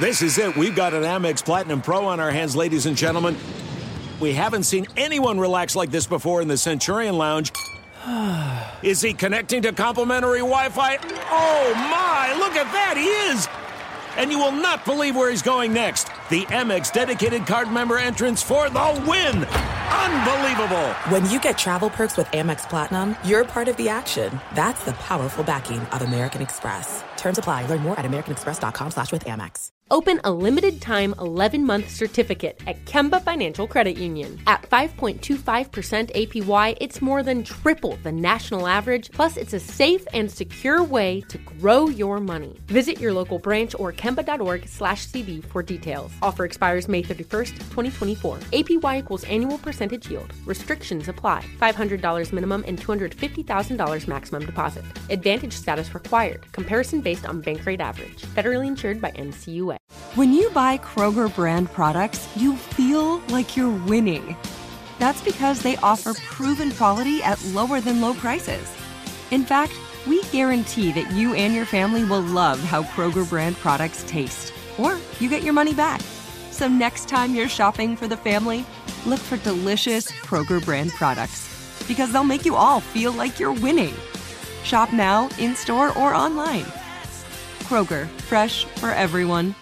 This is it. We've got an Amex Platinum Pro on our hands, ladies and gentlemen. We haven't seen anyone relax like this before in the Centurion Lounge. Is he connecting to complimentary Wi-Fi? Oh, my. Look at that. He is. And you will not believe where he's going next. The Amex dedicated card member entrance for the win. Unbelievable. When you get travel perks with Amex Platinum, you're part of the action. That's the powerful backing of American Express. Terms apply. Learn more at americanexpress.com/withAmex. Open a limited-time 11-month certificate at Kemba Financial Credit Union. At 5.25% APY, it's more than triple the national average, plus it's a safe and secure way to grow your money. Visit your local branch or kemba.org/CD for details. Offer expires May 31st, 2024. APY equals annual percentage yield. Restrictions apply. $500 minimum and $250,000 maximum deposit. Advantage status required. Comparison based on bank rate average. Federally insured by NCUA. When you buy Kroger brand products, you feel like you're winning. That's because they offer proven quality at lower than low prices. In fact, we guarantee that you and your family will love how Kroger brand products taste, or you get your money back. So next time you're shopping for the family, look for delicious Kroger brand products, because they'll make you all feel like you're winning. Shop now, in-store, or online. Kroger, fresh for everyone.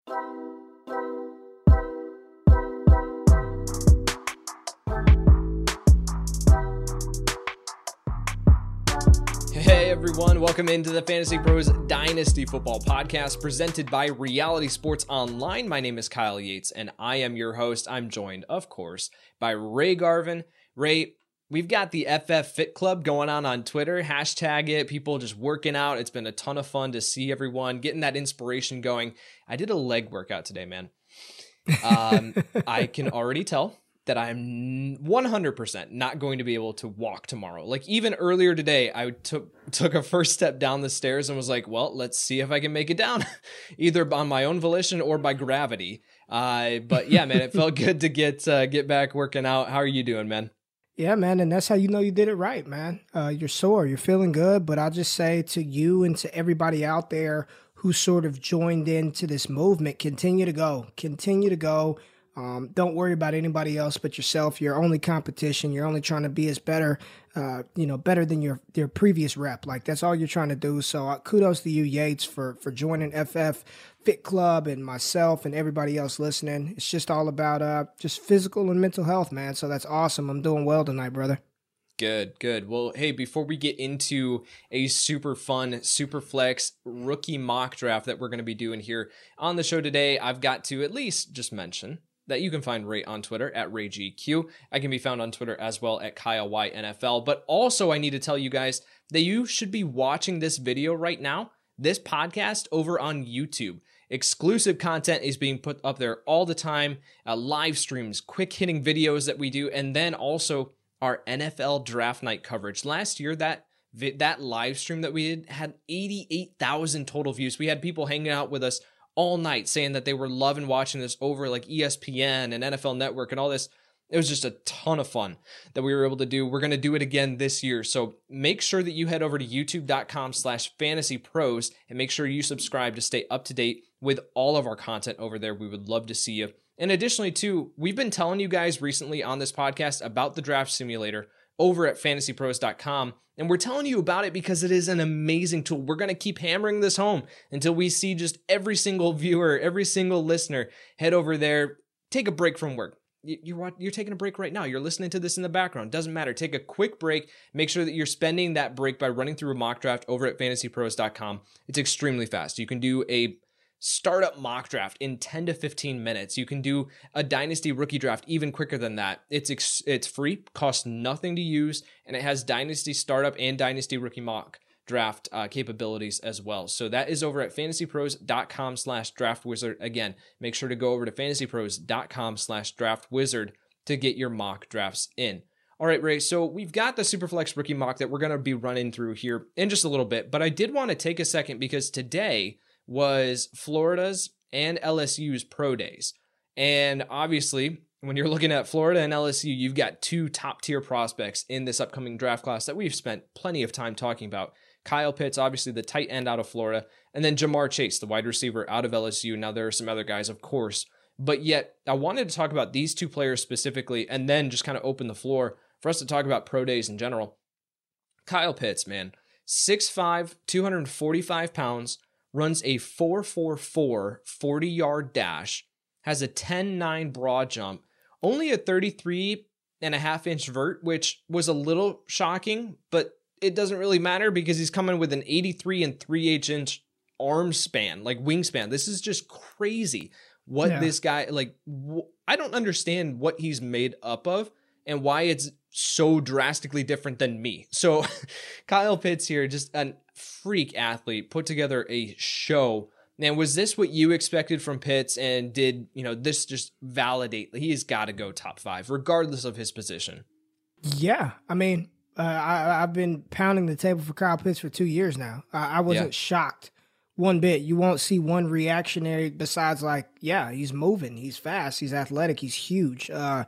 Hey everyone, welcome into the Fantasy Pros Dynasty Football Podcast presented by Reality Sports Online. My name is Kyle Yates and I am your host. I'm joined, of course, by Ray Garvin. Ray, we've got the FF Fit Club going on Twitter. Hashtag it. People just working out. It's been a ton of fun to see everyone getting that inspiration going. I did a leg workout today, man. I can already tell that I'm 100% not going to be able to walk tomorrow. Like even earlier today, I took a first step down the stairs and was like, well, let's see if I can make it down either on my own volition or by gravity. But yeah, man, it felt good to get back working out. How are you doing, man? Yeah, man, and that's how you know you did it right, man. You're sore, you're feeling good, but I'll just say to you and to everybody out there who sort of joined into this movement, continue to go. Don't worry about anybody else but yourself. Your only competition. You're only trying to be as better, better than your previous rep. Like that's all you're trying to do. So kudos to you, Yates, for joining FF Fit Club and myself and everybody else listening. It's just all about just physical and mental health, man. So that's awesome. I'm doing well tonight, brother. Good. Well, hey, before we get into a super fun, super flex rookie mock draft that we're going to be doing here on the show today, I've got to at least just mention that you can find Ray on Twitter at RayGQ. I can be found on Twitter as well at KyleYNFL. But also I need to tell you guys that you should be watching this video right now, this podcast over on YouTube. Exclusive content is being put up there all the time, live streams, quick hitting videos that we do, and then also our NFL draft night coverage. Last year, that live stream that we did had 88,000 total views. We had people hanging out with us all night saying that they were loving watching this over like ESPN and NFL Network and all this. It was just a ton of fun that we were able to do. We're going to do it again this year. So make sure that you head over to youtube.com/fantasypros and make sure you subscribe to stay up to date with all of our content over there. We would love to see you. And additionally, too, we've been telling you guys recently on this podcast about the draft simulator over at fantasypros.com. And we're telling you about it because it is an amazing tool. We're going to keep hammering this home until we see just every single viewer, every single listener head over there, take a break from work. You're taking a break right now. You're listening to this in the background. Doesn't matter. Take a quick break. Make sure that you're spending that break by running through a mock draft over at fantasypros.com. It's extremely fast. You can do a startup mock draft in 10 to 15 minutes. You can do a dynasty rookie draft even quicker than that. It's free, costs nothing to use, and it has dynasty startup and dynasty rookie mock draft capabilities as well. So that is over at fantasypros.com/draftwizard. Again, make sure to go over to fantasypros.com/draftwizard to get your mock drafts in. All right, Ray, so we've got the Superflex rookie mock that we're going to be running through here in just a little bit, but I did want to take a second because today was Florida's and LSU's pro days. And obviously, when you're looking at Florida and LSU, you've got two top-tier prospects in this upcoming draft class that we've spent plenty of time talking about. Kyle Pitts, obviously the tight end out of Florida, and then Ja'Marr Chase, the wide receiver out of LSU. Now there are some other guys, of course, but yet I wanted to talk about these two players specifically and then just kind of open the floor for us to talk about pro days in general. Kyle Pitts, man, 6'5", 245 pounds, runs a 4.44 40-yard dash, has a 10.9 broad jump, only a 33.5-inch vert, which was a little shocking, but it doesn't really matter because he's coming with an 83 3/8-inch arm span, like wingspan. This is just crazy what this guy, like, I don't understand what he's made up of and why it's so drastically different than me. So Kyle Pitts here, just a freak athlete, put together a show. Now, was this what you expected from Pitts? And did, this just validate he's got to go top 5, regardless of his position? Yeah. I mean, I've been pounding the table for Kyle Pitts for 2 years now. I wasn't shocked one bit. You won't see one reactionary besides he's moving, he's fast, he's athletic, he's huge.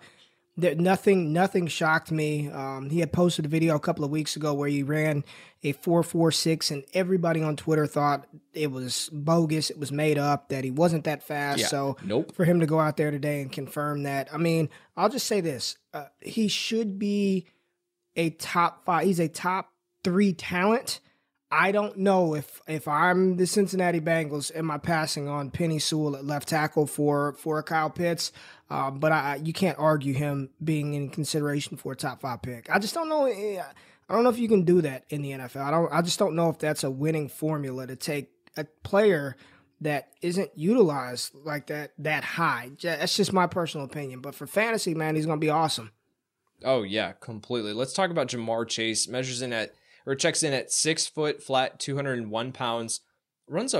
Nothing shocked me. He had posted a video a couple of weeks ago where he ran a 4.46, and everybody on Twitter thought it was bogus, it was made up, that he wasn't that fast. Yeah. So nope. For him to go out there today and confirm that, I mean, I'll just say this: he should be a top 5. He's a top 3 talent. I don't know if I'm the Cincinnati Bengals, am I passing on Penei Sewell at left tackle for Kyle Pitts? But you can't argue him being in consideration for a top 5 pick. I just don't know. I don't know if you can do that in the NFL. I just don't know if that's a winning formula to take a player that isn't utilized like that high. That's just my personal opinion. But for fantasy, man, he's going to be awesome. Oh yeah, completely. Let's talk about Ja'Marr Chase. Checks in at 6 foot flat, 201 pounds, runs a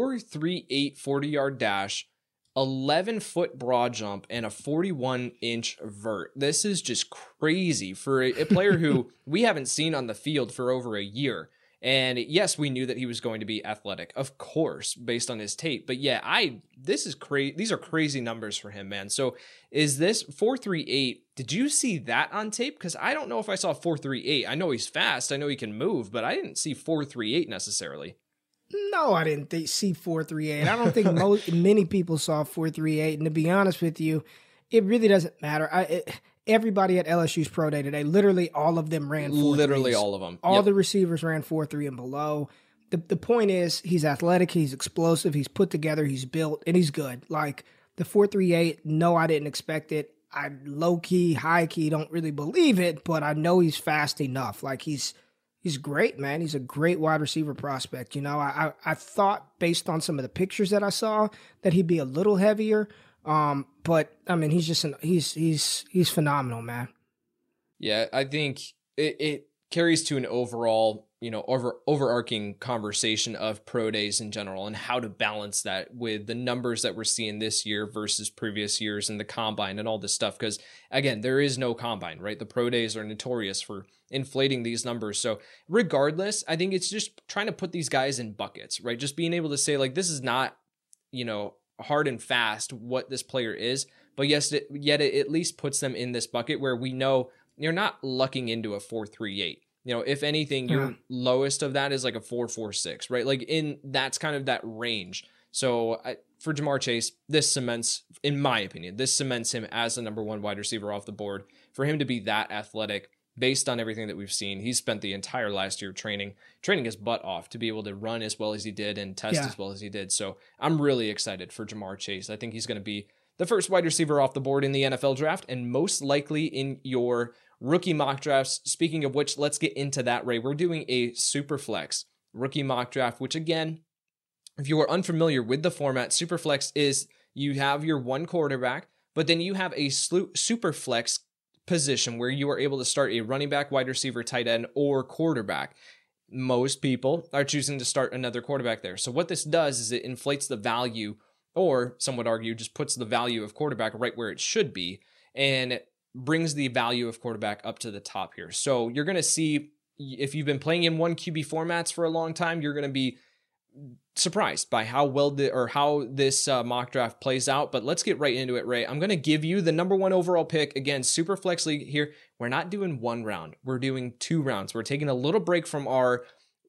4.38 40-yard dash, 11-foot broad jump, and a 41-inch vert. This is just crazy for a player who we haven't seen on the field for over a year. And yes, we knew that he was going to be athletic, of course, based on his tape. But yeah, this is crazy. These are crazy numbers for him, man. So is this 4.38? Did you see that on tape? Because I don't know if I saw 4.38. I know he's fast. I know he can move, but I didn't see 4.38 necessarily. No, I didn't see 4.38. I don't think many people saw 4.38. And to be honest with you, it really doesn't matter. Everybody at LSU's pro day today, literally all of them ran 4.3. Literally all of them. All the receivers ran 4.3 and below. The point is, he's athletic, he's explosive, he's put together, he's built, and he's good. Like, the 4.38, no, I didn't expect it. I low-key, high-key don't really believe it, but I know he's fast enough. Like, he's great, man. He's a great wide receiver prospect. I thought, based on some of the pictures that I saw, that he'd be a little heavier. But I mean, he's just he's phenomenal, man. Yeah, I think it carries to an overall, overarching conversation of pro days in general and how to balance that with the numbers that we're seeing this year versus previous years and the combine and all this stuff. Because again, there is no combine, right? The pro days are notorious for inflating these numbers. So regardless, I think it's just trying to put these guys in buckets, right? Just being able to say, like, this is not, hard and fast what this player is, but yet it at least puts them in this bucket where we know you're not lucking into a 4.38. If anything, your lowest of that is like a 4.46, right? Like that's kind of that range. So for Ja'Marr Chase, in my opinion, this cements him as the number 1 wide receiver off the board. For him to be that athletic, based on everything that we've seen, he's spent the entire last year training his butt off to be able to run as well as he did and test as well as he did. So I'm really excited for Ja'Marr Chase. I think he's going to be the first wide receiver off the board in the NFL draft and most likely in your rookie mock drafts. Speaking of which, let's get into that, Ray. We're doing a Superflex rookie mock draft, which again, if you are unfamiliar with the format, Superflex is you have your 1 quarterback, but then you have a Superflex position where you are able to start a running back, wide receiver, tight end, or quarterback. Most people are choosing to start another quarterback there. So what this does is it inflates the value, or some would argue just puts the value of quarterback right where it should be, and brings the value of quarterback up to the top here. So you're going to see, if you've been playing in 1 QB formats for a long time, you're going to be surprised by how how this mock draft plays out. But let's get right into it, Ray. I'm going to give you the number 1 overall pick. Again, Superflex League here. We're not doing 1 round. We're doing 2 rounds. We're taking a little break from our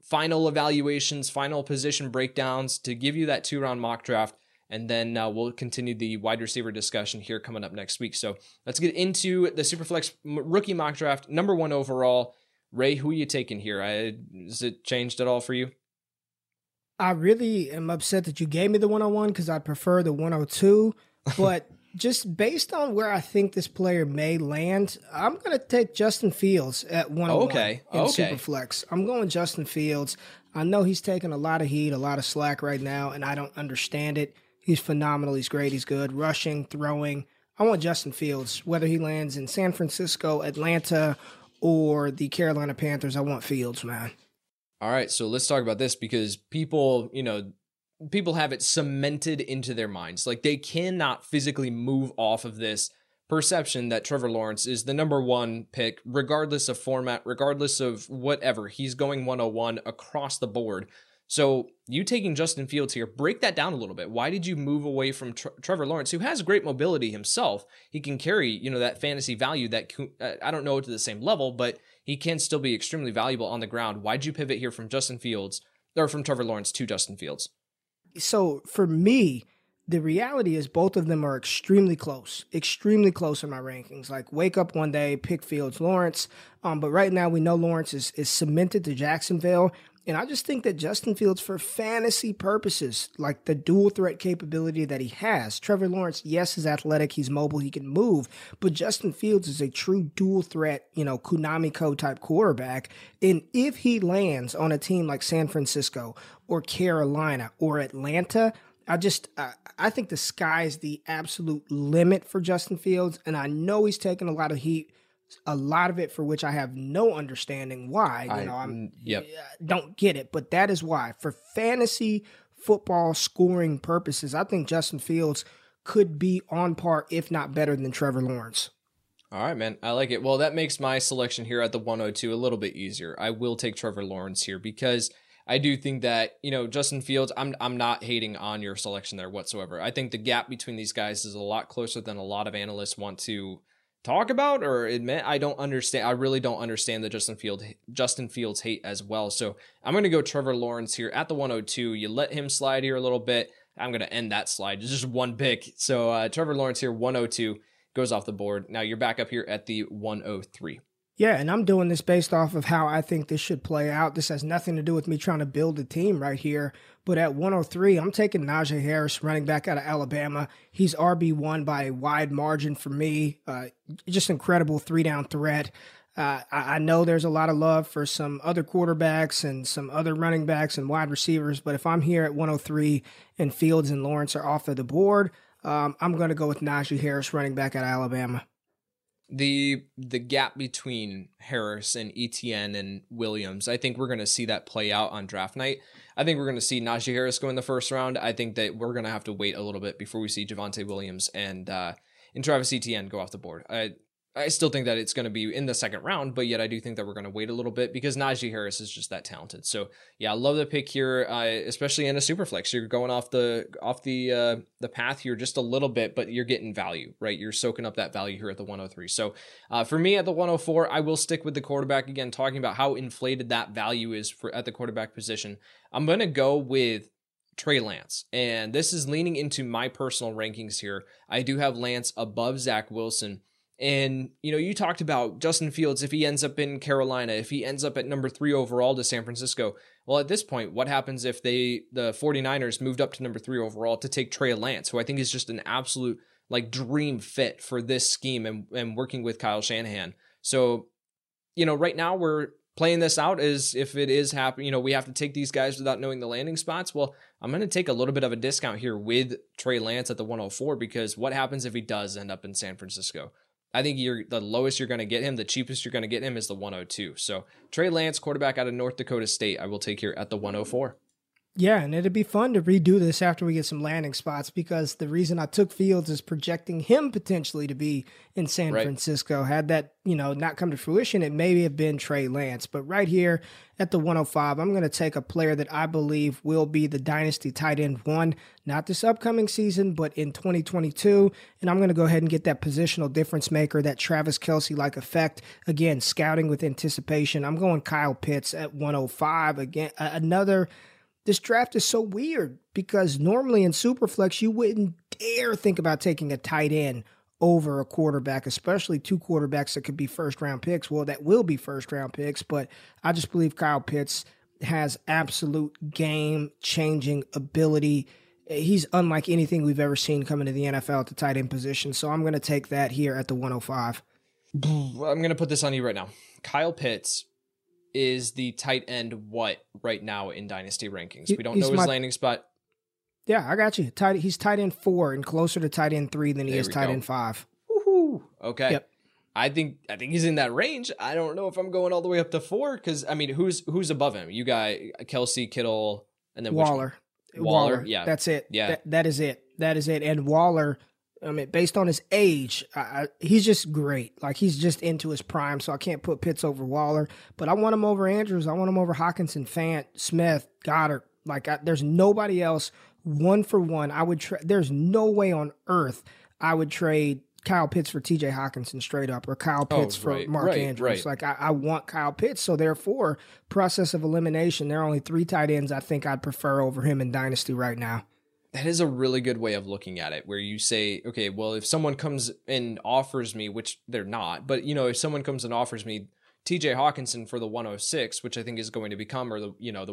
final evaluations, final position breakdowns to give you that 2-round mock draft. And then we'll continue the wide receiver discussion here coming up next week. So let's get into the Superflex rookie mock draft. Number 1 overall. Ray, who are you taking here? Has it changed at all for you? I really am upset that you gave me the 101 because I prefer the 102. But just based on where I think this player may land, I'm going to take Justin Fields at 101 in Superflex. I'm going Justin Fields. I know he's taking a lot of heat, a lot of slack right now, and I don't understand it. He's phenomenal. He's great. He's good. Rushing, throwing. I want Justin Fields. Whether he lands in San Francisco, Atlanta, or the Carolina Panthers, I want Fields, man. All right, so let's talk about this because people have it cemented into their minds. Like they cannot physically move off of this perception that Trevor Lawrence is the number 1 pick, regardless of format, regardless of whatever. He's going 101 across the board. So you taking Justin Fields here, break that down a little bit. Why did you move away from Trevor Lawrence, who has great mobility himself? He can carry, that fantasy value that I don't know to the same level, but he can still be extremely valuable on the ground. Why'd you pivot here from Trevor Lawrence to Justin Fields? So for me, the reality is both of them are extremely close in my rankings. Like wake up one day, pick Fields, Lawrence. But right now we know Lawrence is cemented to Jacksonville. And I just think that Justin Fields, for fantasy purposes, like the dual threat capability that he has, Trevor Lawrence, yes, is athletic, he's mobile, he can move, but Justin Fields is a true dual threat, Konami code type quarterback. And if he lands on a team like San Francisco or Carolina or Atlanta, I think the sky's the absolute limit for Justin Fields. And I know he's taking a lot of heat, a lot of it for which I have no understanding why. Don't get it, but that is why. For fantasy football scoring purposes, I think Justin Fields could be on par, if not better than Trevor Lawrence. All right, man. I like it. Well, that makes my selection here at the 102 a little bit easier. I will take Trevor Lawrence here because I do think that, Justin Fields, I'm not hating on your selection there whatsoever. I think the gap between these guys is a lot closer than a lot of analysts want to talk about or admit. I really don't understand the Justin Fields hate as well. So I'm going to go Trevor Lawrence here at the 102. You let him slide here a little bit. I'm going to end that slide. It's just one pick. So Trevor Lawrence here, 102, goes off the board. Now you're back up here at the 103. Yeah, and I'm doing this based off of how I think this should play out. This has nothing to do with me trying to build a team right here. But at 103, I'm taking Najee Harris, running back out of Alabama. He's RB1 by a wide margin for me. Just incredible 3-down threat. I know there's a lot of love for some other quarterbacks and some other running backs and wide receivers. But if I'm here at 103 and Fields and Lawrence are off of the board, I'm going to go with Najee Harris, running back out of Alabama. The gap between Harris and Etienne and Williams, I think we're going to see that play out on draft night. I think we're going to see Najee Harris go in the first round. I think that we're going to have to wait a little bit before we see Javonte Williams and Travis Etienne go off the board. I still think that it's going to be in the second round, but yet I do think that we're going to wait a little bit because Najee Harris is just that talented. So yeah, I love the pick here, especially in a super flex. You're going off the path here just a little bit, but you're getting value, right? You're soaking up that value here at the 103. So for me at the 104, I will stick with the quarterback again, talking about how inflated that value is at the quarterback position. I'm going to go with Trey Lance, and this is leaning into my personal rankings here. I do have Lance above Zach Wilson. And, you talked about Justin Fields, if he ends up in Carolina, if he ends up at number 3 overall to San Francisco. Well, at this point, what happens if the 49ers moved up to number 3 overall to take Trey Lance, who I think is just an absolute dream fit for this scheme and working with Kyle Shanahan. So, right now we're playing this out as if it is happening. We have to take these guys without knowing the landing spots. Well, I'm going to take a little bit of a discount here with Trey Lance at the 104 because what happens if he does end up in San Francisco? I think the lowest you're going to get him, the cheapest you're going to get him is the 102. So Trey Lance, quarterback out of North Dakota State, I will take here at the 104. Yeah, and it'd be fun to redo this after we get some landing spots, because the reason I took Fields is projecting him potentially to be in San Francisco. Had that, not come to fruition, it may have been Trey Lance. But right here at the 105, I'm going to take a player that I believe will be the dynasty tight end one, not this upcoming season, but in 2022. And I'm going to go ahead and get that positional difference maker, that Travis Kelce-like effect. Again, scouting with anticipation. I'm going Kyle Pitts at 105. Again, this draft is so weird because normally in Superflex, you wouldn't dare think about taking a tight end over a quarterback, especially two quarterbacks that could be first-round picks. Well, that will be first-round picks, but I just believe Kyle Pitts has absolute game-changing ability. He's unlike anything we've ever seen coming to the NFL at the tight end position, so I'm going to take that here at the 105. I'm going to put this on you right now. Kyle Pitts is the tight end what right now in Dynasty rankings? We don't know his landing spot. Yeah, I got you. He's tight end 4 and closer to tight end 3 than he is tight end 5. Woohoo! Okay. Yep. I think he's in that range. I don't know if I'm going all the way up to 4 because who's above him? You got Kelce, Kittle, and then Waller. Waller. Yeah, that's it. Yeah, that is it. And Waller, based on his age, he's just great. Like, he's just into his prime, so I can't put Pitts over Waller. But I want him over Andrews. I want him over Hockenson, Fant, Smith, Goddard. There's nobody else 1 for 1. There's no way on earth I would trade Kyle Pitts for TJ Hockenson straight up, or Kyle Pitts for Mark Andrews. Right. I want Kyle Pitts. So therefore, process of elimination, there are only 3 tight ends I think I'd prefer over him in Dynasty right now. That is a really good way of looking at it, where you say, okay, well, if someone comes and offers me, which they're not, but if someone comes and offers me TJ Hockenson for the 106, which I think is going to become, or the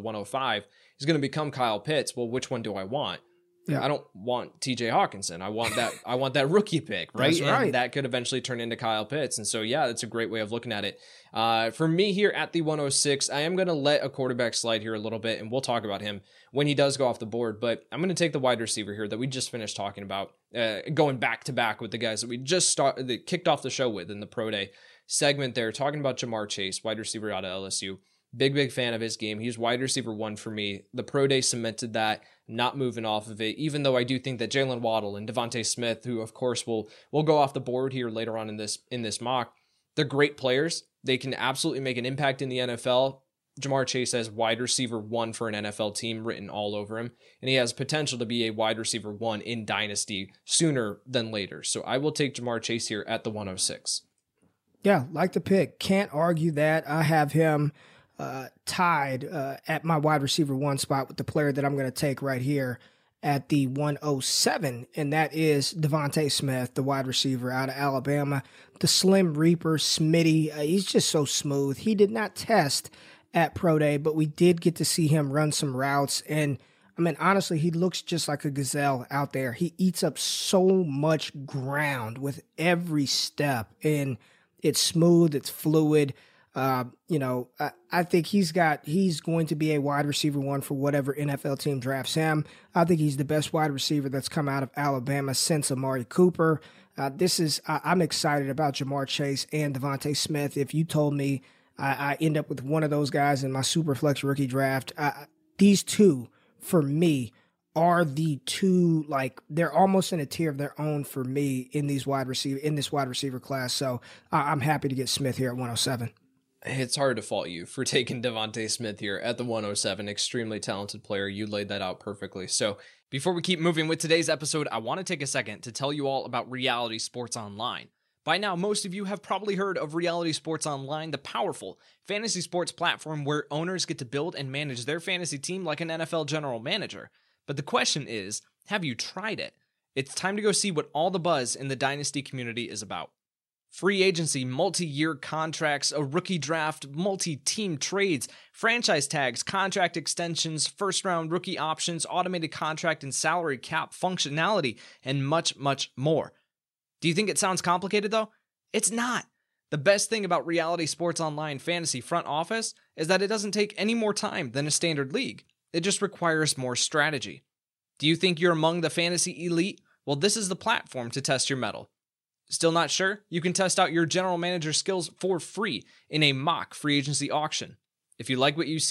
105 is going to become Kyle Pitts. Well, which one do I want? Yeah. I don't want TJ Hockenson. I want that rookie pick, right? That's right. And that could eventually turn into Kyle Pitts. And so, yeah, that's a great way of looking at it. For me here at the 106, I am going to let a quarterback slide here a little bit, and we'll talk about him when he does go off the board. But I'm going to take the wide receiver here that we just finished talking about, going back to back with the guys that we just kicked off the show with in the Pro Day segment there, talking about Ja'Marr Chase, wide receiver out of LSU. Big fan of his game. He's wide receiver 1 for me. The Pro Day cemented that, not moving off of it, even though I do think that Jalen Waddle and Devontae Smith, who of course will go off the board here later on in this mock, they're great players. They can absolutely make an impact in the NFL. Ja'Marr Chase has wide receiver 1 for an NFL team written all over him, and he has potential to be a wide receiver 1 in Dynasty sooner than later. So I will take Ja'Marr Chase here at the 106. Yeah, like the pick. Can't argue that. I have him tied at my wide receiver 1 spot with the player that I'm going to take right here at the 107, and that is Devontae Smith, the wide receiver out of Alabama, the Slim Reaper, Smitty. He's just so smooth. He did not test at Pro Day, but we did get to see him run some routes, and honestly, he looks just like a gazelle out there. He eats up so much ground with every step, and it's smooth, it's fluid. I think he's going to be a wide receiver 1 for whatever NFL team drafts him. I think he's the best wide receiver that's come out of Alabama since Amari Cooper. I'm excited about Ja'Marr Chase and Devontae Smith. If you told me I end up with one of those guys in my Superflex rookie draft, these two for me are the two, they're almost in a tier of their own for me in this wide receiver class. So I'm happy to get Smith here at 107. It's hard to fault you for taking Devontae Smith here at the 107. Extremely talented player. You laid that out perfectly. So before we keep moving with today's episode, I want to take a second to tell you all about Reality Sports Online. By now, most of you have probably heard of Reality Sports Online, the powerful fantasy sports platform where owners get to build and manage their fantasy team like an NFL general manager. But the question is, have you tried it? It's time to go see what all the buzz in the Dynasty community is about. Free agency, multi-year contracts, a rookie draft, multi-team trades, franchise tags, contract extensions, first-round rookie options, automated contract and salary cap functionality, and much, much more. Do you think it sounds complicated, though? It's not. The best thing about Reality Sports Online Fantasy Front Office is that it doesn't take any more time than a standard league. It just requires more strategy. Do you think you're among the fantasy elite? Well, this is the platform to test your mettle. Still not sure? You can test out your general manager skills for free in a mock free agency auction. If you like what you see,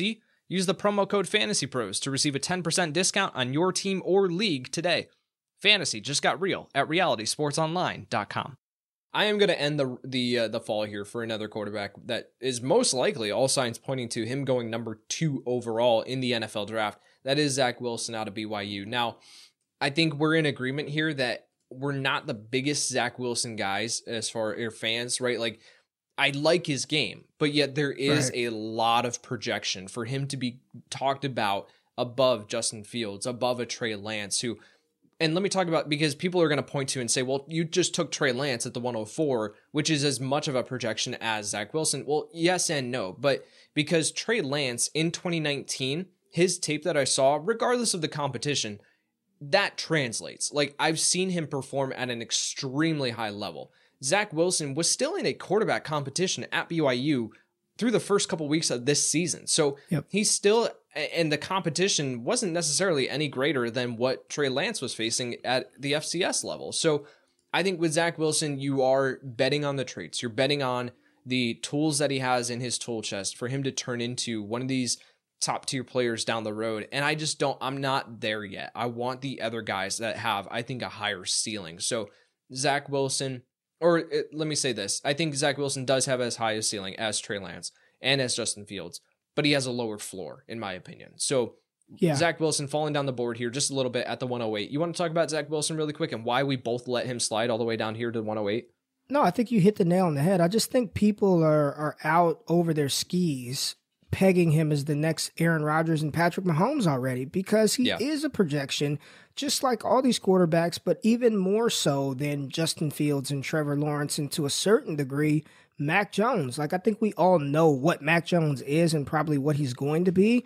Use the promo code FANTASYPROS to receive a 10% discount on your team or league today. Fantasy just got real at realitysportsonline.com. I am going to end the fall here for another quarterback that is most likely, all signs pointing to him going number 2 overall in the NFL draft. That is Zach Wilson out of BYU. Now, I think we're in agreement here that we're not the biggest Zach Wilson guys as far as fans, right? Like, I like his game, but yet there is a lot of projection for him to be talked about above Justin Fields, above a Trey Lance, who... And let me talk about, because people are going to point to and say, well, you just took Trey Lance at the 104, which is as much of a projection as Zach Wilson. Well, yes and no, but because Trey Lance in 2019, his tape that I saw, regardless of the competition, that translates. Like, I've seen him perform at an extremely high level. Zach Wilson was still in a quarterback competition at BYU through the first couple weeks of this season. So he's still, and the competition wasn't necessarily any greater than what Trey Lance was facing at the FCS level. So I think with Zach Wilson, you are betting on the traits. You're betting on the tools that he has in his tool chest for him to turn into one of these top tier players down the road. And I'm not there yet. I want the other guys that have, I think, a higher ceiling. So Zach Wilson, let me say this. I think Zach Wilson does have as high a ceiling as Trey Lance and as Justin Fields, but he has a lower floor, in my opinion. So Zach Wilson falling down the board here just a little bit at the 108. You want to talk about Zach Wilson really quick and why we both let him slide all the way down here to 108? No, I think you hit the nail on the head. I just think people are out over their skis pegging him as the next Aaron Rodgers and Patrick Mahomes already, because he is a projection, just like all these quarterbacks, but even more so than Justin Fields and Trevor Lawrence, and to a certain degree, Mac Jones. Like, I think we all know what Mac Jones is and probably what he's going to be.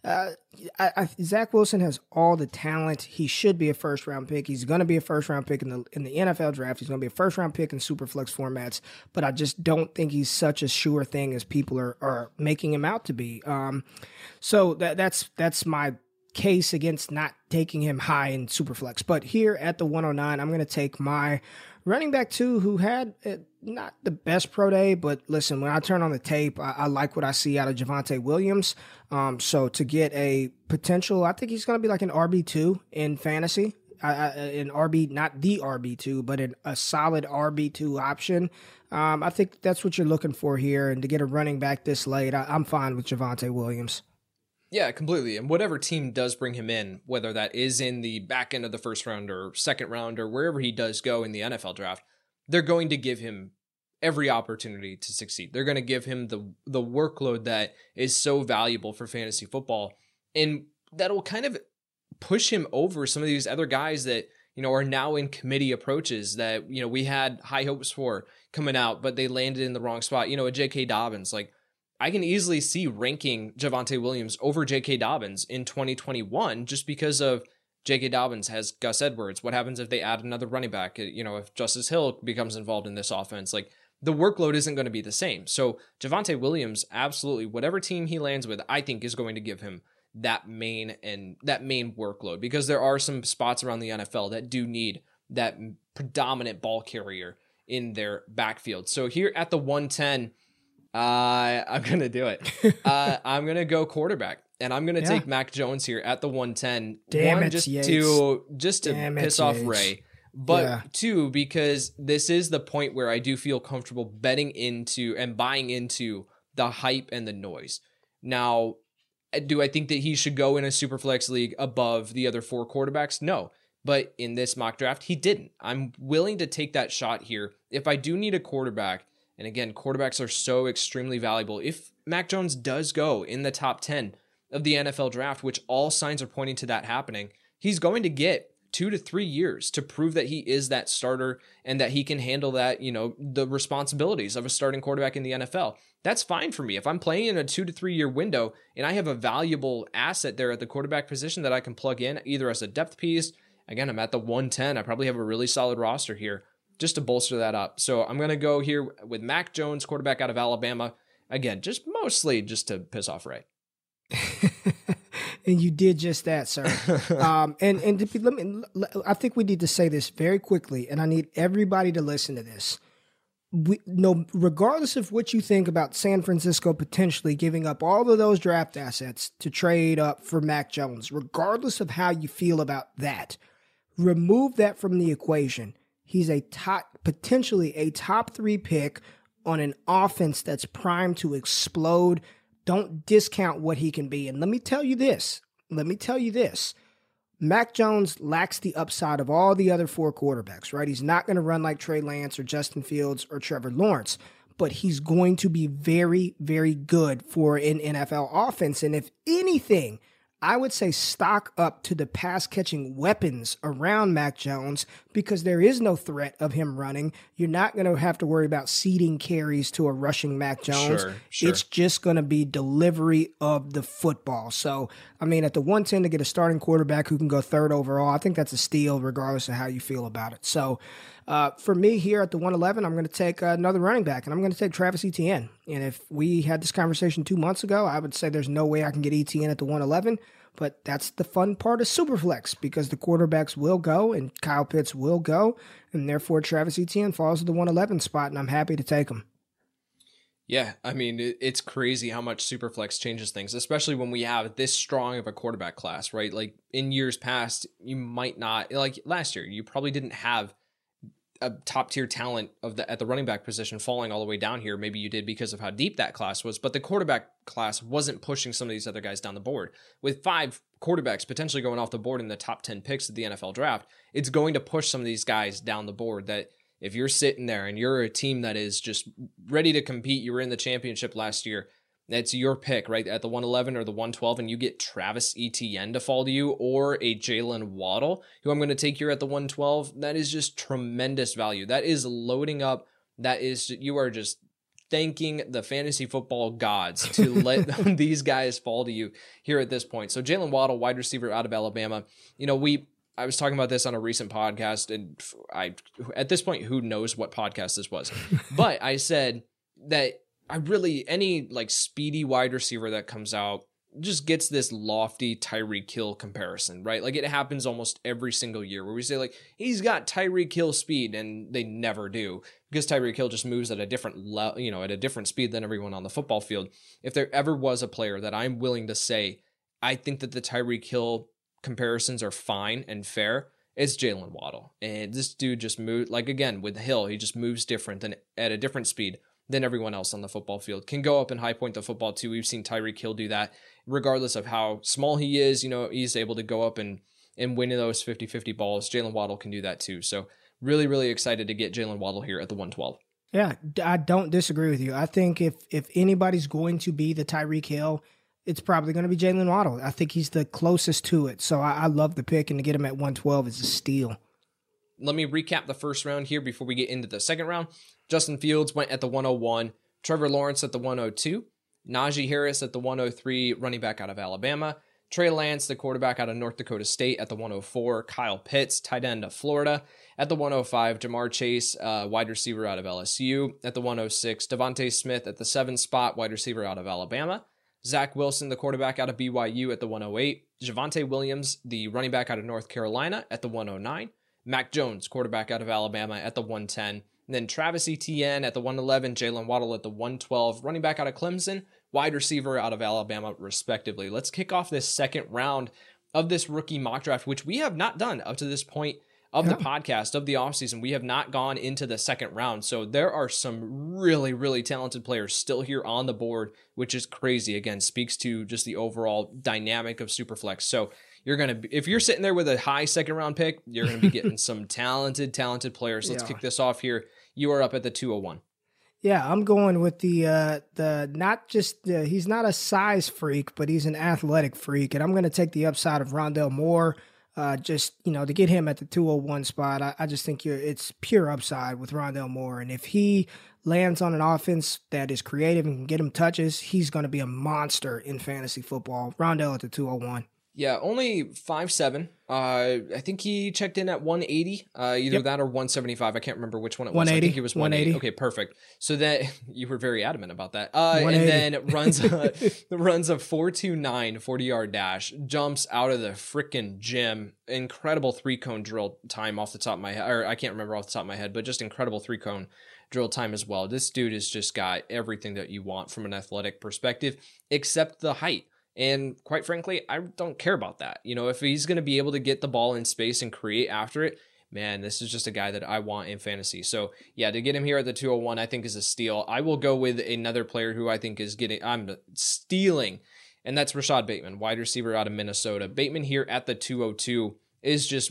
Zach Wilson has all the talent. He should be a first-round pick. He's going to be a first-round pick in the NFL draft. He's going to be a first-round pick in Superflex formats, but I just don't think he's such a sure thing as people are making him out to be. So that's my case against not taking him high in Superflex. But here at the 109, I'm going to take my running back 2, who had not the best pro day, but listen, when I turn on the tape, I like what I see out of Javonte Williams. So to get a potential, I think he's going to be like an RB2 in fantasy, an RB, not the RB2, but a solid RB2 option. I think that's what you're looking for here. And to get a running back this late, I'm fine with Javonte Williams. Yeah, completely. And whatever team does bring him in, whether that is in the back end of the first round or second round or wherever he does go in the NFL draft, they're going to give him every opportunity to succeed. They're going to give him the workload that is so valuable for fantasy football. And that'll kind of push him over some of these other guys that, are now in committee approaches that, we had high hopes for coming out, but they landed in the wrong spot. A J.K. Dobbins, like, I can easily see ranking Javonte Williams over J.K. Dobbins in 2021 just because of J.K. Dobbins has Gus Edwards. What happens if they add another running back? If Justice Hill becomes involved in this offense, like, the workload isn't going to be the same. So Javonte Williams, absolutely, whatever team he lands with, I think is going to give him that main workload, because there are some spots around the NFL that do need that predominant ball carrier in their backfield. So here at the 110, I'm going to do it. I'm going to go quarterback, and I'm going to take Mac Jones here at the 110. Just to piss off Ray, but 2, because this is the point where I do feel comfortable betting into and buying into the hype and the noise. Now, do I think that he should go in a Superflex league above the other 4 quarterbacks? No. But in this mock draft, he didn't. I'm willing to take that shot here. If I do need a quarterback, and again, quarterbacks are so extremely valuable. If Mac Jones does go in the top 10 of the NFL draft, which all signs are pointing to that happening, he's going to get 2 to 3 years to prove that he is that starter and that he can handle that, the responsibilities of a starting quarterback in the NFL. That's fine for me. If I'm playing in a 2 to 3 year window and I have a valuable asset there at the quarterback position that I can plug in either as a depth piece, again, I'm at the 110. I probably have a really solid roster here just to bolster that up. So I'm going to go here with Mac Jones, quarterback out of Alabama. Again, just mostly just to piss off Ray. And you did just that, sir. I think we need to say this very quickly, and I need everybody to listen to this. regardless of what you think about San Francisco potentially giving up all of those draft assets to trade up for Mac Jones, regardless of how you feel about that, remove that from the equation. He's potentially a top 3 pick on an offense that's primed to explode. Don't discount what he can be. And let me tell you this. Mac Jones lacks the upside of all the other 4 quarterbacks, right? He's not going to run like Trey Lance or Justin Fields or Trevor Lawrence, but he's going to be very, very good for an NFL offense. And if anything, I would say stock up to the pass-catching weapons around Mac Jones because there is no threat of him running. You're not going to have to worry about seeding carries to a rushing Mac Jones. Sure. It's just going to be delivery of the football. So, I mean, at the 110 to get a starting quarterback who can go 3rd overall, I think that's a steal regardless of how you feel about it. So, for me here at the 111, I'm going to take another running back, and I'm going to take Travis Etienne. And if we had this conversation 2 months ago, I would say there's no way I can get Etienne at the 111. But that's the fun part of Superflex because the quarterbacks will go and Kyle Pitts will go, and therefore Travis Etienne falls to the 111 spot, and I'm happy to take him. Yeah, I mean, it's crazy how much Superflex changes things, especially when we have this strong of a quarterback class, right? Like in years past, you might not, like last year, you probably didn't have a top tier talent at the running back position falling all the way down here. Maybe you did because of how deep that class was, but the quarterback class wasn't pushing some of these other guys down the board. With 5 quarterbacks potentially going off the board in the top 10 picks of the NFL draft, it's going to push some of these guys down the board that if you're sitting there and you're a team that is just ready to compete, you were in the championship last year, that's your pick, right? At the 111 or the 112, and you get Travis Etienne to fall to you or a Jalen Waddle, who I'm going to take here at the 112. That is just tremendous value. That is loading up. You are just thanking the fantasy football gods to let these guys fall to you here at this point. So Jalen Waddle, wide receiver out of Alabama. I was talking about this on a recent podcast, and at this point, who knows what podcast this was, but I said that any like speedy wide receiver that comes out just gets this lofty Tyreek Hill comparison, right? Like it happens almost every single year where we say like, he's got Tyreek Hill speed, and they never do because Tyreek Hill just moves at a different at a different speed than everyone on the football field. If there ever was a player that I'm willing to say, I think that the Tyreek Hill comparisons are fine and fair, it's Jalen Waddle. And this dude just moved, like again, with Hill, he just moves different and at a different speed than everyone else on the football field. Can go up and high point the football too. We've seen Tyreek Hill do that. Regardless of how small he is, he's able to go up and win those 50-50 balls. Jalen Waddle can do that too. So really, really excited to get Jalen Waddle here at the 112. Yeah, I don't disagree with you. I think if anybody's going to be the Tyreek Hill, it's probably going to be Jalen Waddle. I think he's the closest to it. So I love the pick, and to get him at 112 is a steal. Let me recap the first round here before we get into the second round. Justin Fields went at the 101, Trevor Lawrence at the 102, Najee Harris at the 103, running back out of Alabama, Trey Lance, the quarterback out of North Dakota State at the 104, Kyle Pitts, tight end of Florida at the 105, Jamar Chase, wide receiver out of LSU at the 106, Devontae Smith at the 7 spot, wide receiver out of Alabama, Zach Wilson, the quarterback out of BYU at the 108, Javonte Williams, the running back out of North Carolina at the 109, Mac Jones, quarterback out of Alabama at the 110, and then Travis Etienne at the 111, Jalen Waddle at the 112, running back out of Clemson, wide receiver out of Alabama, respectively. Let's kick off this second round of this rookie mock draft, which we have not done up to this point of the podcast, of the offseason. We have not gone into the second round. So there are some really, really talented players still here on the board, which is crazy. Again, speaks to just the overall dynamic of Superflex. So if you're sitting there with a high second round pick, you're going to be getting some talented players. Let's kick this off here. You are up at the 201. Yeah, I'm going with the not just he's not a size freak, but he's an athletic freak, and I'm going to take the upside of Rondale Moore. To get him at the 201 spot, I just think it's pure upside with Rondale Moore, and if he lands on an offense that is creative and can get him touches, he's going to be a monster in fantasy football. Rondale at the 201. Yeah, only 5'7", I think he checked in at 180, either that or 175. I can't remember which one it was. 180. I think he was 180. Okay, perfect. So that you were very adamant about that. And then runs a 4.29 40-yard dash, jumps out of the freaking gym. Incredible 3-cone drill time off the top of my head, or I can't remember off the top of my head, but just incredible 3-cone drill time as well. This dude has just got everything that you want from an athletic perspective, except the height. And quite frankly, I don't care about that. You know, if he's going to be able to get the ball in space and create after it, man, this is just a guy that I want in fantasy. So yeah, to get him here at the 201, I think is a steal. I will go with another player who I think is I'm stealing, and that's Rashad Bateman, wide receiver out of Minnesota. Bateman here at the 202 is just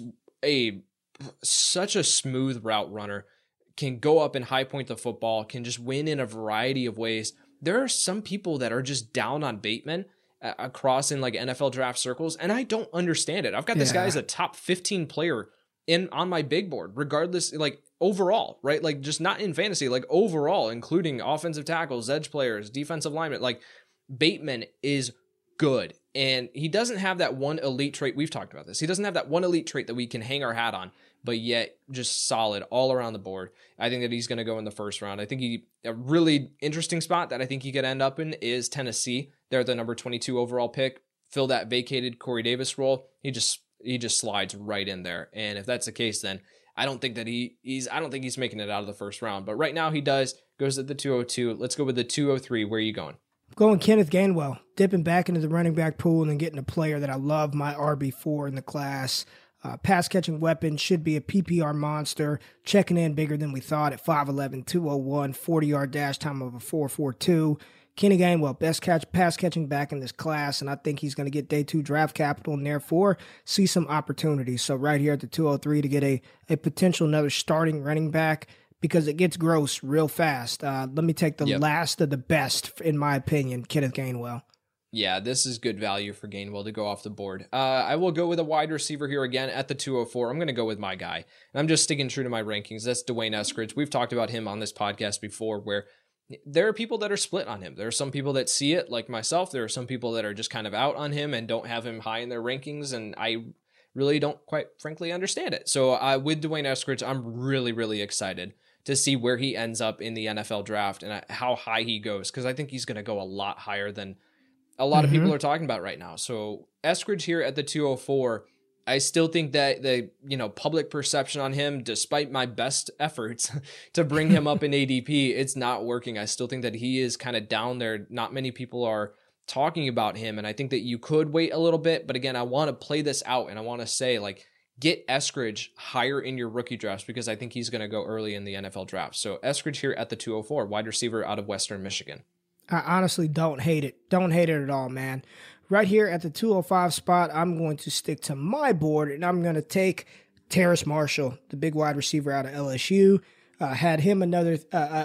such a smooth route runner, can go up and high point the football, can just win in a variety of ways. There are some people that are just down on Bateman across in like NFL draft circles, and I don't understand it. I've got this guy as a top 15 player on my big board, regardless, like overall, right? Like just not in fantasy, like overall, including offensive tackles, edge players, defensive linemen. Like Bateman is good, and he doesn't have that one elite trait. We've talked about this. He doesn't have that one elite trait that we can hang our hat on, but yet just solid all around the board. I think that he's going to go in the first round. I think a really interesting spot that I think he could end up in is Tennessee. They're the number 22 overall pick. Fill that vacated Corey Davis role. He just slides right in there. And if that's the case, then I don't think that I don't think he's making it out of the first round. But right now he does. Goes at the 202. Let's go with the 203. Where are you going? Going Kenneth Gainwell, dipping back into the running back pool and getting a player that I love, my RB4 in the class. Pass catching weapon, should be a PPR monster, checking in bigger than we thought at 5'11", 201, 40-yard dash time of a 4.42. Kenny Gainwell, best pass catching back in this class, and I think he's going to get day 2 draft capital and therefore see some opportunities. So right here at the 203 to get a potential another starting running back, because it gets gross real fast. Let me take the last of the best, in my opinion, Kenneth Gainwell. Yeah, this is good value for Gainwell to go off the board. I will go with a wide receiver here again at the 204. I'm going to go with my guy. And I'm just sticking true to my rankings. That's Dwayne Eskridge. We've talked about him on this podcast before, where there are people that are split on him. There are some people that see it, like myself. There are some people that are just kind of out on him and don't have him high in their rankings. And I really don't quite frankly understand it. So with Dwayne Eskridge, I'm really, really excited to see where he ends up in the NFL draft and how high he goes, because I think he's going to go a lot higher than a lot of people are talking about right now. So Eskridge here at the 204, I still think that the public perception on him, despite my best efforts to bring him up in ADP, it's not working. I still think that he is kind of down there. Not many people are talking about him, and I think that you could wait a little bit. But again, I want to play this out, and I want to say, like, get Eskridge higher in your rookie drafts, because I think he's going to go early in the NFL draft. So Eskridge here at the 204, wide receiver out of Western Michigan. I honestly don't hate it. Don't hate it at all, man. Right here at the 205 spot, I'm going to stick to my board, and I'm going to take Terrace Marshall, the big wide receiver out of LSU. Had him another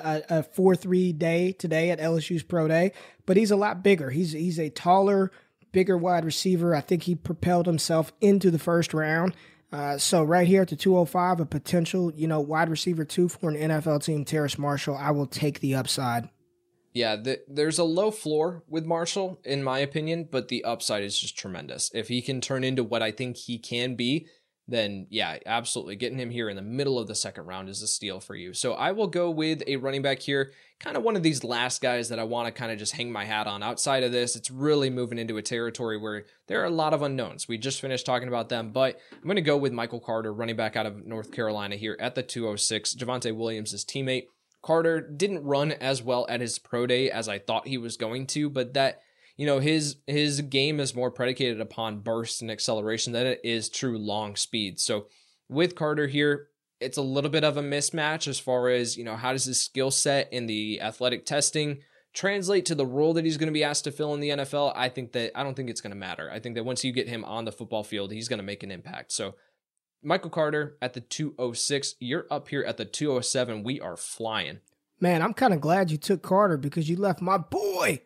a 4.3 day today at LSU's Pro Day, but he's a lot bigger. He's a taller, bigger wide receiver. I think he propelled himself into the first round. So right here at the 205, a potential, wide receiver 2 for an NFL team, Terrace Marshall. I will take the upside. Yeah, there's a low floor with Marshall, in my opinion, but the upside is just tremendous. If he can turn into what I think he can be, then yeah, absolutely. Getting him here in the middle of the second round is a steal for you. So I will go with a running back here, kind of one of these last guys that I want to kind of just hang my hat on. Outside of this, it's really moving into a territory where there are a lot of unknowns. We just finished talking about them, but I'm going to go with Michael Carter, running back out of North Carolina here at the 206. Javonte Williams' teammate. Carter didn't run as well at his pro day as I thought he was going to, but that, his game is more predicated upon burst and acceleration than it is true long speed. So with Carter here, it's a little bit of a mismatch as far as, how does his skill set in the athletic testing translate to the role that he's going to be asked to fill in the NFL. I don't think it's going to matter. I think that once you get him on the football field, he's going to make an impact. So Michael Carter at the 206. You're up here at the 207. We are flying. Man, I'm kind of glad you took Carter, because you left my boy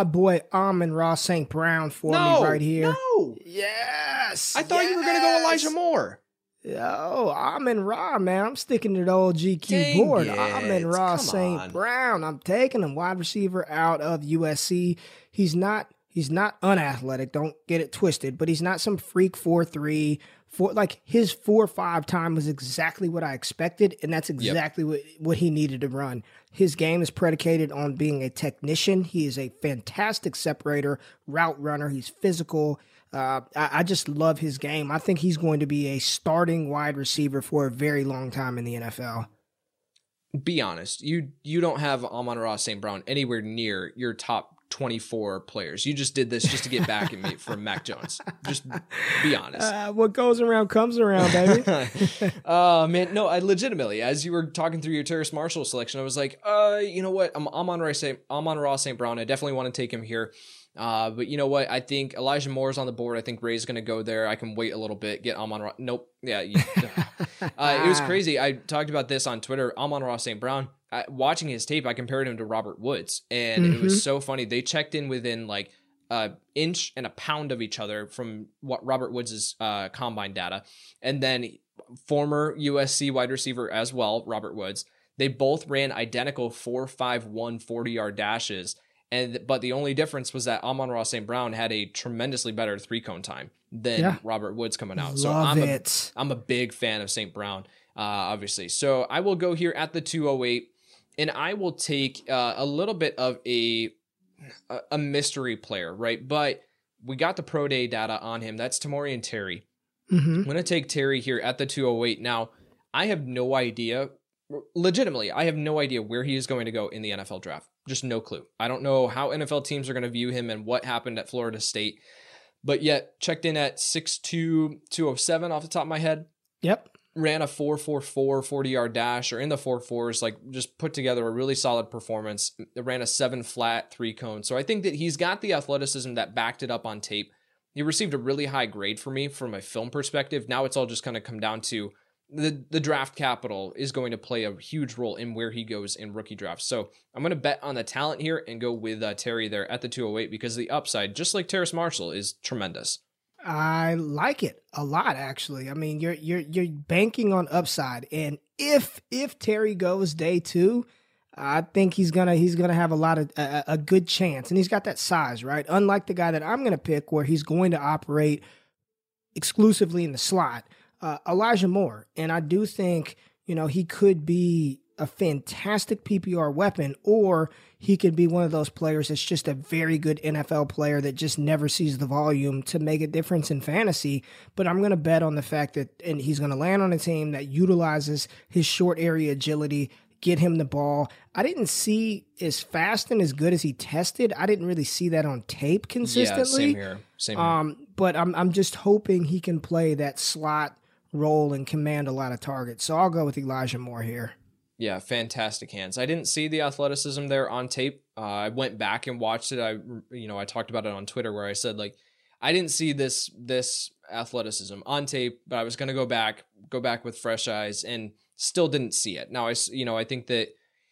Amon-Ra St. Brown for me right here. No. Yes. I thought you were going to go Elijah Moore. Yo, Amon-Ra, man. I'm sticking to the old GQ board. Amon-Ra St. Brown. I'm taking him. Wide receiver out of USC. He's not He's not unathletic. Don't get it twisted, but he's not some freak 4.3. Like his 4.5 time was exactly what I expected, and that's exactly what he needed to run. His game is predicated on being a technician. He is a fantastic separator, route runner. He's physical. I just love his game. I think he's going to be a starting wide receiver for a very long time in the NFL. Be honest, you don't have Amon-Ra St. Brown anywhere near your top 24 players. You just did this just to get back at me from Mac Jones. Just be honest. What goes around comes around, baby. Man, no, I legitimately, as you were talking through your Terrace Marshall selection, I was like, you know what? I'm Amon-Ra St. Brown. I definitely want to take him here. But you know what? I think Elijah Moore's on the board. I think Ray's going to go there. I can wait a little bit, get Amon-Ra. Nope. Yeah. It was crazy. I talked about this on Twitter. Amon-Ra St. Brown, watching his tape, I compared him to Robert Woods, and it was so funny. They checked in within like an inch and a pound of each other from what Robert Woods' combine data. And then former USC wide receiver as well, Robert Woods, they both ran identical 4.51 40-yard dashes. But the only difference was that Amon-Ra St. Brown had a tremendously better 3-cone time than Robert Woods coming out. So I'm a big fan of St. Brown, obviously. So I will go here at the 208, and I will take a little bit of a mystery player, right? But we got the pro day data on him. That's Tamorrion Terry. I'm going to take Terry here at the 208. Now, I have no idea. Legitimately, I have no idea where he is going to go in the NFL draft. Just no clue. I don't know how NFL teams are going to view him and what happened at Florida State. But yet, checked in at 6'2", 207 off the top of my head. Yep. Ran a 4.44 40-yard dash, or in the 4.4s, like just put together a really solid performance. It ran a 7 flat 3-cone. So I think that he's got the athleticism that backed it up on tape. He received a really high grade for me from a film perspective. Now it's all just going to come down to the draft capital is going to play a huge role in where he goes in rookie drafts. So I'm going to bet on the talent here and go with Terry there at the 208 because the upside, just like Terrace Marshall, is tremendous. I like it a lot, actually. I mean, you're banking on upside, and if Terry goes day 2, I think he's gonna have a lot of a good chance, and he's got that size, right? Unlike the guy that I'm gonna pick, where he's going to operate exclusively in the slot. Elijah Moore. And I do think, he could be a fantastic PPR weapon, or he could be one of those players that's just a very good NFL player that just never sees the volume to make a difference in fantasy. But I'm going to bet on the fact that and he's going to land on a team that utilizes his short area agility, get him the ball. I didn't see as fast and as good as he tested. I didn't really see that on tape consistently. Yeah, same here. But I'm just hoping he can play that slot role and command a lot of targets. So I'll go with Elijah Moore here. Yeah, fantastic hands. I didn't see the athleticism there on tape. I went back and watched it. I talked about it on Twitter where I said, like, I didn't see this athleticism on tape, but I was going to go back with fresh eyes and still didn't see it. Now, I think that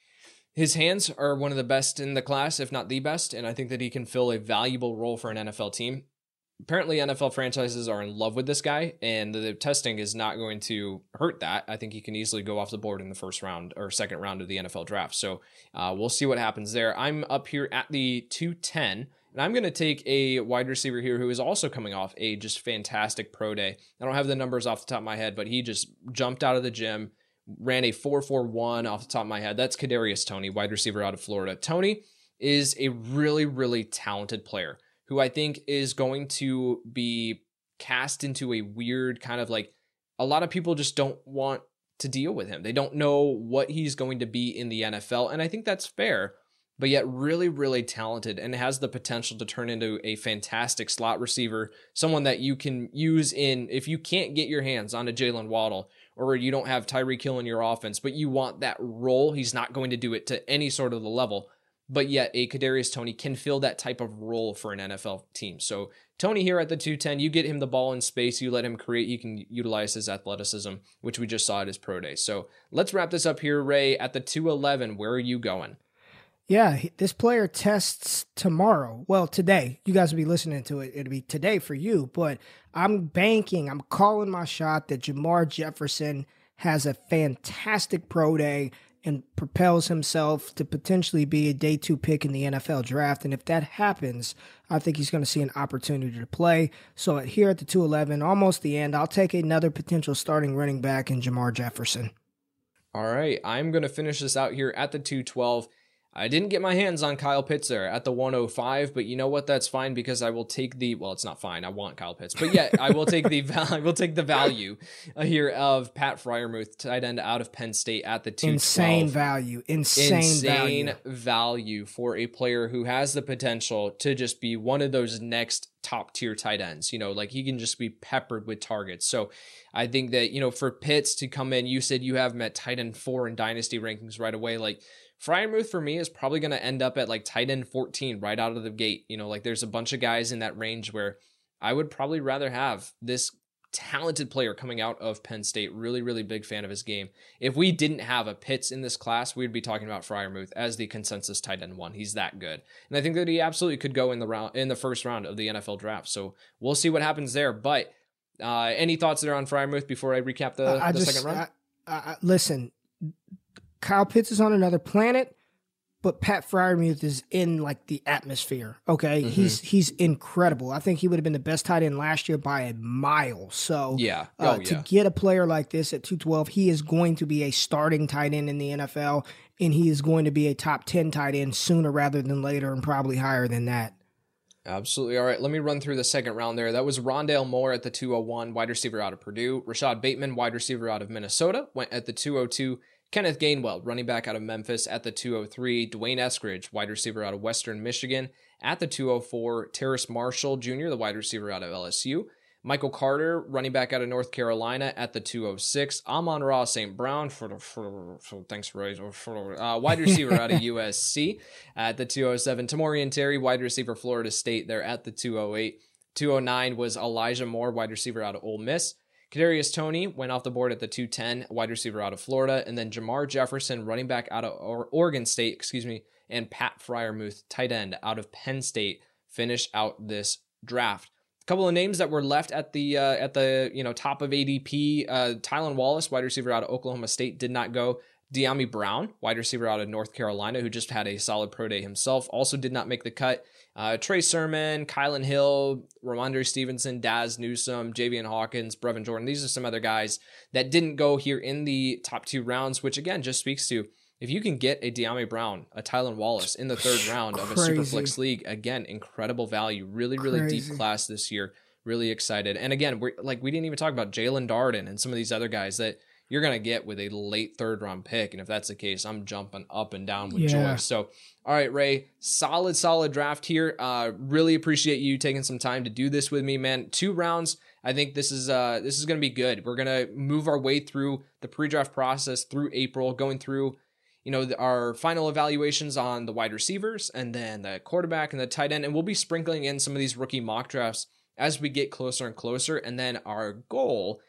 his hands are one of the best in the class, if not the best, and I think that he can fill a valuable role for an NFL team. Apparently, NFL franchises are in love with this guy, and the testing is not going to hurt that. I think he can easily go off the board in the first round or second round of the NFL draft. So we'll see what happens there. I'm up here at the 210, and I'm going to take a wide receiver here who is also coming off a just fantastic pro day. I don't have the numbers off the top of my head, but he just jumped out of the gym, ran a 4.41 off the top of my head. That's Kadarius Toney, wide receiver out of Florida. Toney is a really, really talented player who I think is going to be cast into a weird kind of like, a lot of people just don't want to deal with him. They don't know what he's going to be in the NFL, and I think that's fair, but yet really, really talented and has the potential to turn into a fantastic slot receiver, someone that you can use if you can't get your hands on a Jalen Waddle, or you don't have Tyreek Hill in your offense, but you want that role. He's not going to do it to any sort of the level. But yet a Kadarius Toney can fill that type of role for an NFL team. So Toney here at the 210, you get him the ball in space, you let him create, you can utilize his athleticism, which we just saw at his pro day. So let's wrap this up here, Ray. At the 211, where are you going? Yeah, this player tests tomorrow. Well, today. You guys will be listening to it. It'll be today for you. But I'm calling my shot that Jamar Jefferson has a fantastic pro day and propels himself to potentially be a day 2 pick in the NFL draft. And if that happens, I think he's going to see an opportunity to play. So here at the 211, almost the end, I'll take another potential starting running back in Jamar Jefferson. All right, I'm going to finish this out here at the 212. I didn't get my hands on Kyle Pitts there at the 105, but you know what? That's fine because I will take it's not fine. I want Kyle Pitts, but yeah, I will take the value here of Pat Freiermuth, tight end out of Penn State at the 212. Insane value for a player who has the potential to just be one of those next top tier tight ends. Like he can just be peppered with targets. So I think that, for Pitts to come in, you said you have him at tight end 4 in dynasty rankings right away. Like Freiermuth for me is probably going to end up at like tight end 14 right out of the gate. Like there's a bunch of guys in that range where I would probably rather have this talented player coming out of Penn State. Really, really big fan of his game. If we didn't have a Pitts in this class, we'd be talking about Freiermuth as the consensus tight end 1. He's that good. And I think that he absolutely could go in the first round of the NFL draft. So we'll see what happens there. But any thoughts there on Freiermuth before I recap the second round? Listen, Kyle Pitts is on another planet, but Pat Freiermuth is in like the atmosphere. Okay, he's incredible. I think he would have been the best tight end last year by a mile. So to get a player like this at 212, he is going to be a starting tight end in the NFL, and he is going to be a top 10 tight end sooner rather than later, and probably higher than that. Absolutely. All right, let me run through the second round there. That was Rondale Moore at the 201, wide receiver out of Purdue. Rashad Bateman, wide receiver out of Minnesota, went at the 202. Kenneth Gainwell, running back out of Memphis, at the 203. Dwayne Eskridge, wide receiver out of Western Michigan, at the 204. Terrace Marshall Jr., the wide receiver out of LSU. Michael Carter, running back out of North Carolina, at the 206. Amon-Ra St. Brown, thanks, Roy, wide receiver out of USC, at the 207. Tamorrion Terry, wide receiver Florida State, there at the 208. 209 was Elijah Moore, wide receiver out of Ole Miss. Kadarius Toney went off the board at the 210, wide receiver out of Florida, and then Jamar Jefferson, running back out of Oregon State, and Pat Freiermuth, tight end out of Penn State, finish out this draft. A couple of names that were left at the top of ADP: Tylan Wallace, wide receiver out of Oklahoma State, did not go. De'Ami Brown, wide receiver out of North Carolina, who just had a solid pro day himself, also did not make the cut. Trey Sermon, Kylan Hill, Ramondre Stevenson, Daz Newsome, Javian Hawkins, Brevin Jordan. These are some other guys that didn't go here in the top 2 rounds, which again just speaks to if you can get a De'Ami Brown, a Tylan Wallace in the 3rd round of a Superflex league, again, incredible value. Really, really deep class this year. Really excited. And again, we didn't even talk about Jalen Darden and some of these other guys that you're going to get with a late 3rd round pick. And if that's the case, I'm jumping up and down with joy. So, all right, Ray, solid draft here. Really appreciate you taking some time to do this with me, man. 2 rounds. I think this is going to be good. We're going to move our way through the pre-draft process through April, going through, our final evaluations on the wide receivers and then the quarterback and the tight end. And we'll be sprinkling in some of these rookie mock drafts as we get closer and closer. And then our goal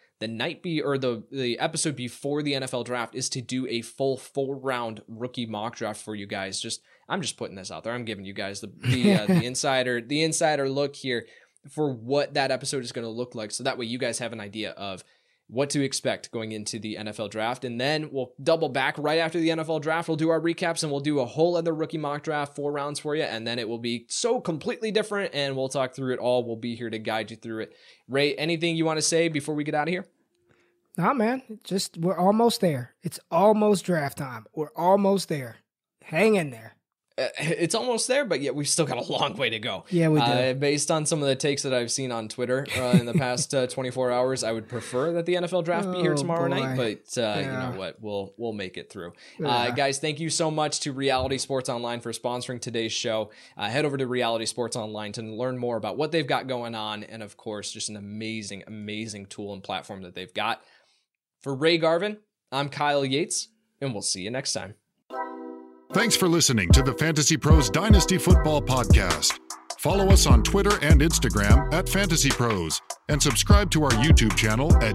the episode before the NFL draft is to do a full 4-round rookie mock draft for you guys. I'm just putting this out there. I'm giving you guys the insider look here for what that episode is going to look like. So that way you guys have an idea of what to expect going into the NFL draft. And then we'll double back right after the NFL draft. We'll do our recaps and we'll do a whole other rookie mock draft, 4 rounds for you. And then it will be so completely different and we'll talk through it all. We'll be here to guide you through it. Ray, anything you want to say before we get out of here? Nah, man, we're almost there. It's almost draft time. We're almost there. Hang in there. It's almost there, but yet we've still got a long way to go. Yeah, we do. Based on some of the takes that I've seen on Twitter in the past 24 hours, I would prefer that the NFL draft be here tomorrow night, but you know what? We'll make it through. Guys, thank you so much to Reality Sports Online for sponsoring today's show. Head over to Reality Sports Online to learn more about what they've got going on, and of course, just an amazing, amazing tool and platform that they've got. For Ray Garvin, I'm Kyle Yates, and we'll see you next time. Thanks for listening to the Fantasy Pros Dynasty Football Podcast. Follow us on Twitter and Instagram at Fantasy Pros, and subscribe to our YouTube channel at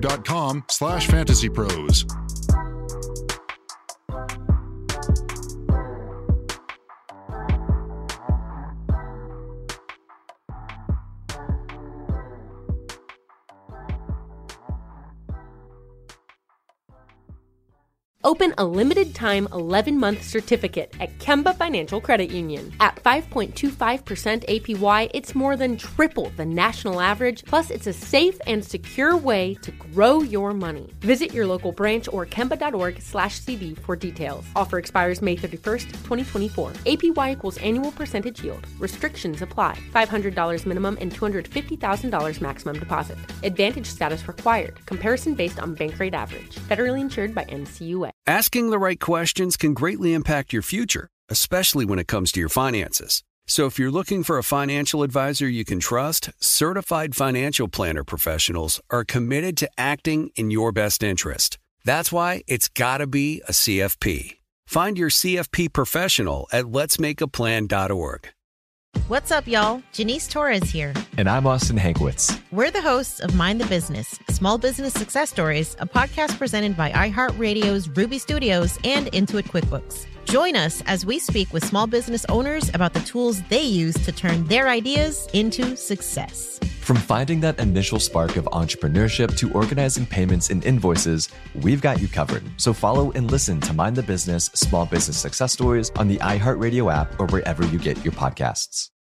youtube.com/fantasypros. Open a limited-time 11-month certificate at Kemba Financial Credit Union. At 5.25% APY, it's more than triple the national average, plus it's a safe and secure way to grow your money. Visit your local branch or kemba.org/CD for details. Offer expires May 31st, 2024. APY equals annual percentage yield. Restrictions apply. $500 minimum and $250,000 maximum deposit. Advantage status required. Comparison based on bank rate average. Federally insured by NCUA. Asking the right questions can greatly impact your future, especially when it comes to your finances. So if you're looking for a financial advisor you can trust, certified financial planner professionals are committed to acting in your best interest. That's why it's got to be a CFP. Find your CFP professional at letsmakeaplan.org. What's up, y'all? Janice Torres here. And I'm Austin Hankwitz. We're the hosts of Mind the Business, Small Business Success Stories, a podcast presented by iHeartRadio's Ruby Studios and Intuit QuickBooks. Join us as we speak with small business owners about the tools they use to turn their ideas into success. From finding that initial spark of entrepreneurship to organizing payments and invoices, we've got you covered. So follow and listen to Mind the Business, Small Business Success Stories on the iHeartRadio app or wherever you get your podcasts.